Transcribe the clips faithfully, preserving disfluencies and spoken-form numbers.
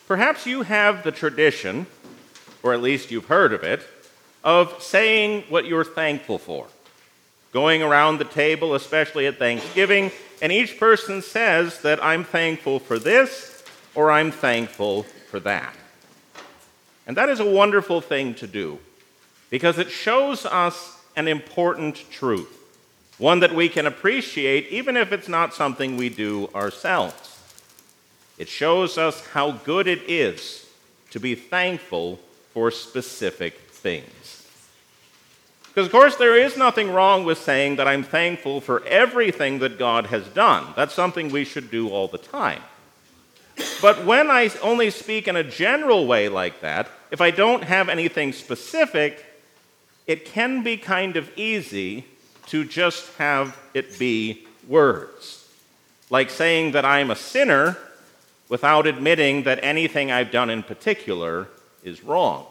Perhaps you have the tradition, or at least you've heard of it, of saying what you're thankful for. Going around the table, especially at Thanksgiving, and each person says that I'm thankful for this or I'm thankful for that. And that is a wonderful thing to do because it shows us an important truth, one that we can appreciate even if it's not something we do ourselves. It shows us how good it is to be thankful for specific things. Because, of course, there is nothing wrong with saying that I'm thankful for everything that God has done. That's something we should do all the time. But when I only speak in a general way like that, if I don't have anything specific, it can be kind of easy to just have it be words. Like saying that I'm a sinner without admitting that anything I've done in particular is wrong.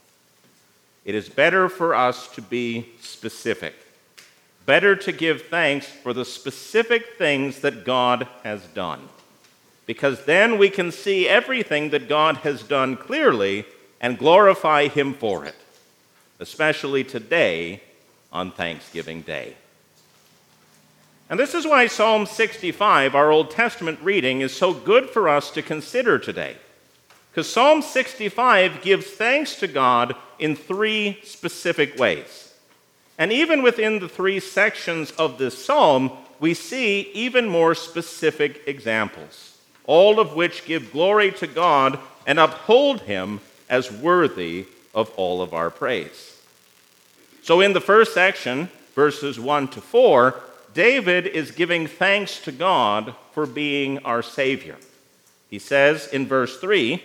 It is better for us to be specific. Better to give thanks for the specific things that God has done. Because then we can see everything that God has done clearly and glorify Him for it. Especially today on Thanksgiving Day. And this is why Psalm sixty-five, our Old Testament reading, is so good for us to consider today. Because Psalm sixty-five gives thanks to God in three specific ways. And even within the three sections of this psalm, we see even more specific examples, all of which give glory to God and uphold Him as worthy of all of our praise. So in the first section, verses one to four, David is giving thanks to God for being our Savior. He says in verse three,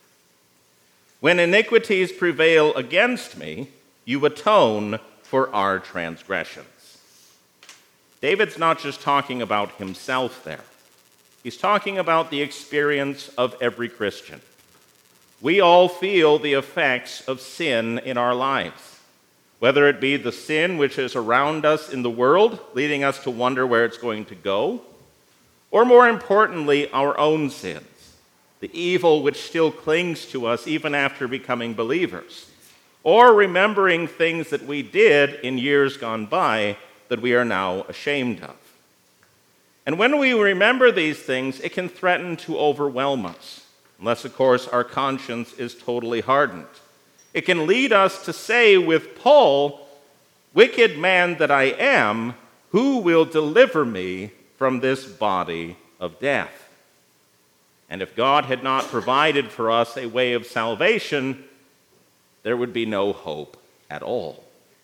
"When iniquities prevail against me, you atone for our transgressions." David's not just talking about himself there. He's talking about the experience of every Christian. We all feel the effects of sin in our lives, whether it be the sin which is around us in the world, leading us to wonder where it's going to go, or more importantly, our own sins. The evil which still clings to us even after becoming believers, or remembering things that we did in years gone by that we are now ashamed of. And when we remember these things, it can threaten to overwhelm us, unless, of course, our conscience is totally hardened. It can lead us to say with Paul, "Wicked man that I am, who will deliver me from this body of death?" And if God had not provided for us a way of salvation, there would be no hope at all.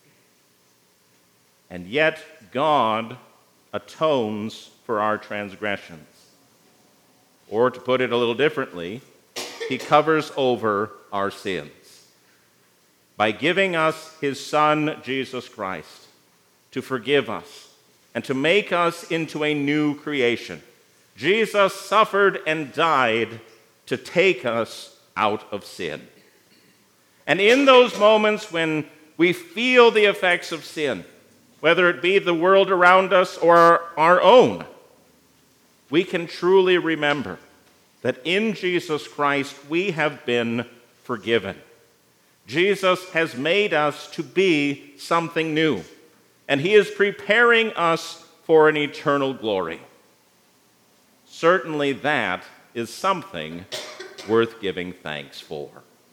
And yet, God atones for our transgressions. Or to put it a little differently, He covers over our sins by giving us His Son, Jesus Christ, to forgive us and to make us into a new creation. Jesus suffered and died to take us out of sin. And in those moments when we feel the effects of sin, whether it be the world around us or our, our own, we can truly remember that in Jesus Christ we have been forgiven. Jesus has made us to be something new, and He is preparing us for an eternal glory. Certainly that is something worth giving thanks for.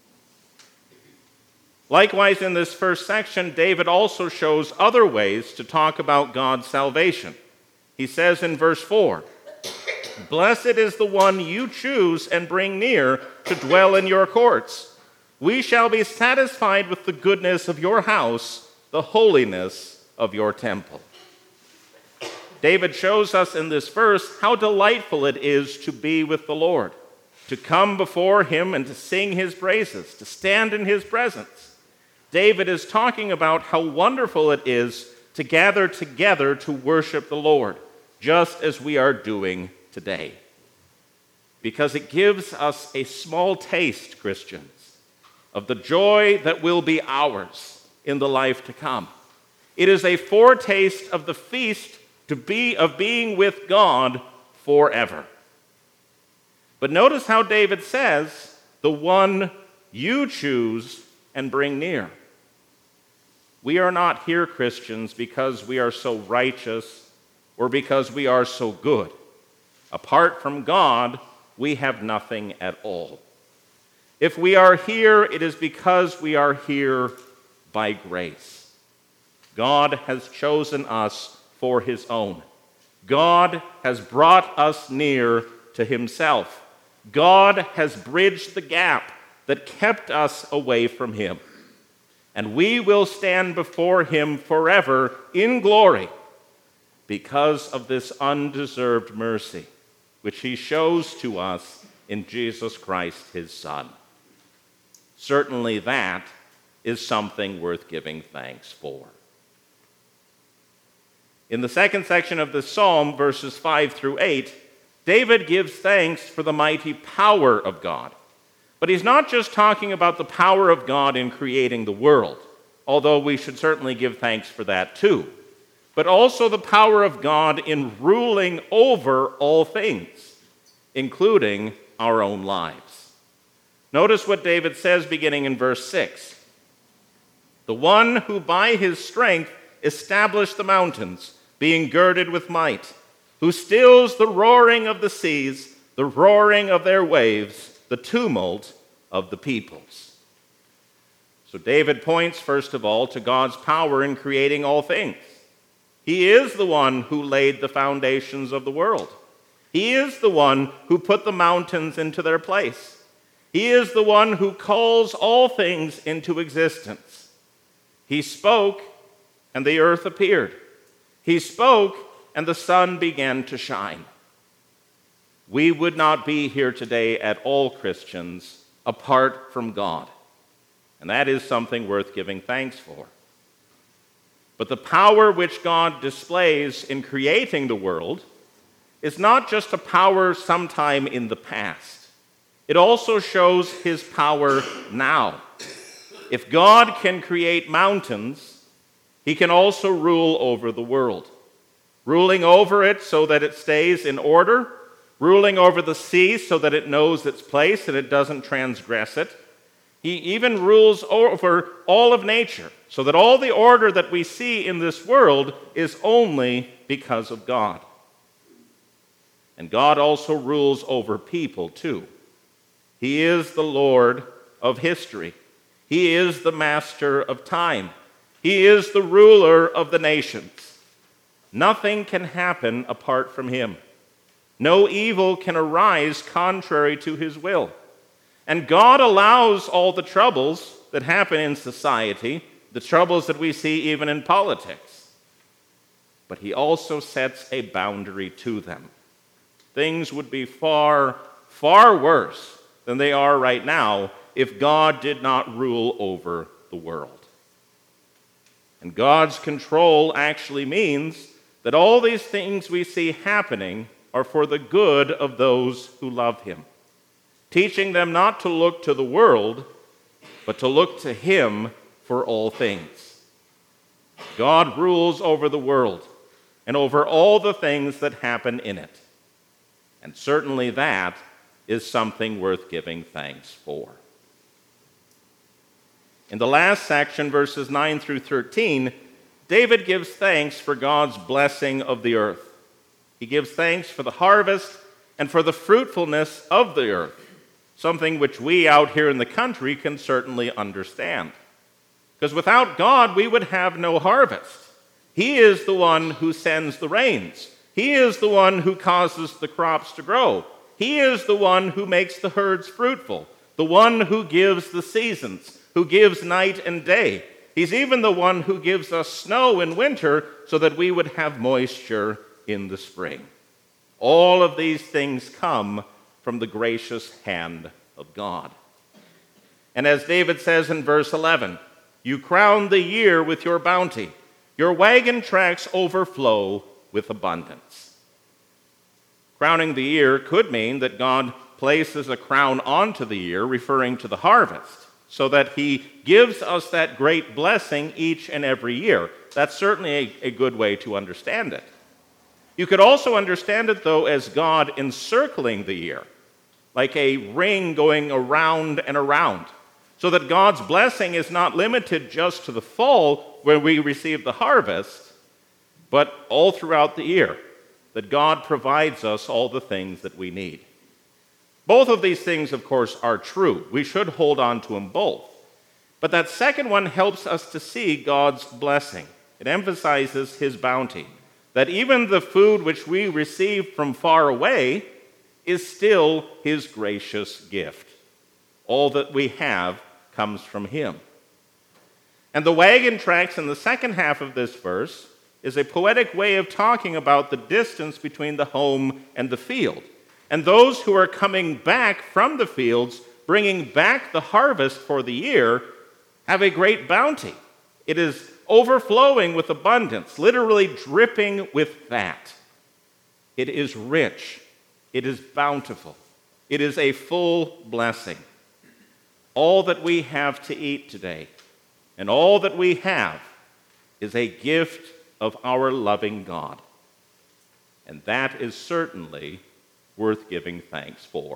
Likewise, in this first section, David also shows other ways to talk about God's salvation. He says in verse four, "Blessed is the one you choose and bring near to dwell in your courts. We shall be satisfied with the goodness of your house, the holiness of your temple." David shows us in this verse how delightful it is to be with the Lord, to come before Him and to sing His praises, to stand in His presence. David is talking about how wonderful it is to gather together to worship the Lord, just as we are doing today. Because it gives us a small taste, Christians, of the joy that will be ours in the life to come. It is a foretaste of the feast to be of being with God forever. But notice how David says the one you choose and bring near. We are not here, Christians, because we are so righteous or because we are so good. Apart from God, we have nothing at all. If we are here, it is because we are here by grace. God has chosen us for his own. God has brought us near to himself. God has bridged the gap that kept us away from him. And we will stand before him forever in glory because of this undeserved mercy, which he shows to us in Jesus Christ, his Son. Certainly that is something worth giving thanks for. In the second section of this psalm, verses five through eight, David gives thanks for the mighty power of God. But he's not just talking about the power of God in creating the world, although we should certainly give thanks for that too, but also the power of God in ruling over all things, including our own lives. Notice what David says beginning in verse six. The one who by his strength established the mountains, being girded with might, who stills the roaring of the seas, the roaring of their waves, the tumult of the peoples. So David points, first of all, to God's power in creating all things. He is the one who laid the foundations of the world. He is the one who put the mountains into their place. He is the one who calls all things into existence. He spoke, and the earth appeared. He spoke, and the sun began to shine. We would not be here today at all, Christians, apart from God. And that is something worth giving thanks for. But the power which God displays in creating the world is not just a power sometime in the past. It also shows his power now. If God can create mountains, he can also rule over the world. Ruling over it so that it stays in order, ruling over the sea so that it knows its place and it doesn't transgress it. He even rules over all of nature so that all the order that we see in this world is only because of God. And God also rules over people too. He is the Lord of history. He is the master of time. He is the ruler of the nations. Nothing can happen apart from him. No evil can arise contrary to his will. And God allows all the troubles that happen in society, the troubles that we see even in politics. But he also sets a boundary to them. Things would be far, far worse than they are right now if God did not rule over the world. And God's control actually means that all these things we see happening are for the good of those who love him, teaching them not to look to the world, but to look to him for all things. God rules over the world and over all the things that happen in it. And certainly that is something worth giving thanks for. In the last section, verses nine through thirteen, David gives thanks for God's blessing of the earth. He gives thanks for the harvest and for the fruitfulness of the earth, something which we out here in the country can certainly understand. Because without God, we would have no harvest. He is the one who sends the rains. He is the one who causes the crops to grow. He is the one who makes the herds fruitful, the one who gives the seasons, who gives night and day. He's even the one who gives us snow in winter so that we would have moisture in the spring. All of these things come from the gracious hand of God. And as David says in verse eleven, you crown the year with your bounty. Your wagon tracks overflow with abundance. Crowning the year could mean that God places a crown onto the year, referring to the harvest, so that he gives us that great blessing each and every year. That's certainly a, a good way to understand it. You could also understand it, though, as God encircling the year. like a ring going around and around, so that God's blessing is not limited just to the fall where we receive the harvest, but all throughout the year, that God provides us all the things that we need. Both of these things, of course, are true. We should hold on to them both. But that second one helps us to see God's blessing. It emphasizes his bounty, that even the food which we receive from far away is still his gracious gift. All that we have comes from him. And the wagon tracks in the second half of this verse is a poetic way of talking about the distance between the home and the field. And those who are coming back from the fields, bringing back the harvest for the year, have a great bounty. It is overflowing with abundance, literally dripping with fat. It is rich. It is bountiful. It is a full blessing. All that we have to eat today, and all that we have, is a gift of our loving God. And that is certainly worth giving thanks for.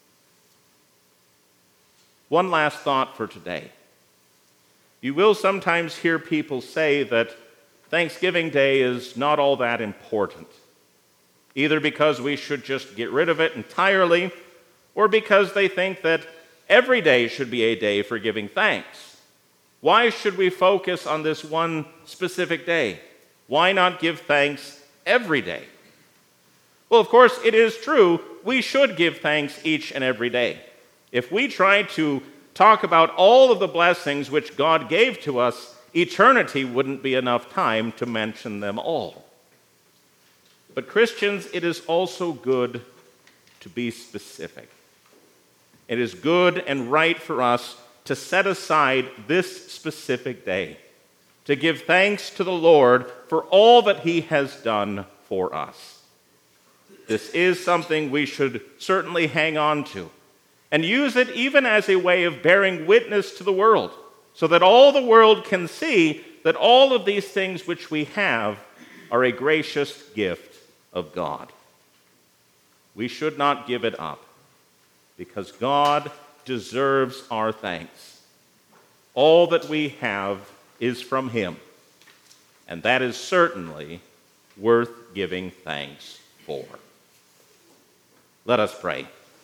One last thought for today. You will sometimes hear people say that Thanksgiving Day is not all that important, either because we should just get rid of it entirely, or because they think that every day should be a day for giving thanks. Why should we focus on this one specific day? Why not give thanks every day? Well, of course, it is true, we should give thanks each and every day. If we try to talk about all of the blessings which God gave to us, eternity wouldn't be enough time to mention them all. But Christians, it is also good to be specific. It is good and right for us to set aside this specific day, to give thanks to the Lord for all that he has done for us. This is something we should certainly hang on to, and use it even as a way of bearing witness to the world, so that all the world can see that all of these things which we have are a gracious gift of God. We should not give it up, because God deserves our thanks. All that we have is from him, and that is certainly worth giving thanks for. Let us pray.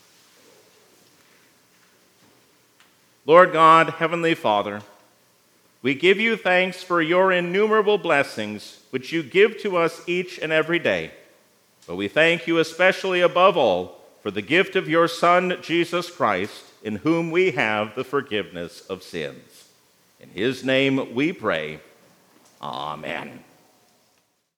Lord God, Heavenly Father, we give you thanks for your innumerable blessings which you give to us each and every day. But we thank you especially above all for the gift of your Son, Jesus Christ, in whom we have the forgiveness of sins. In his name we pray. Amen.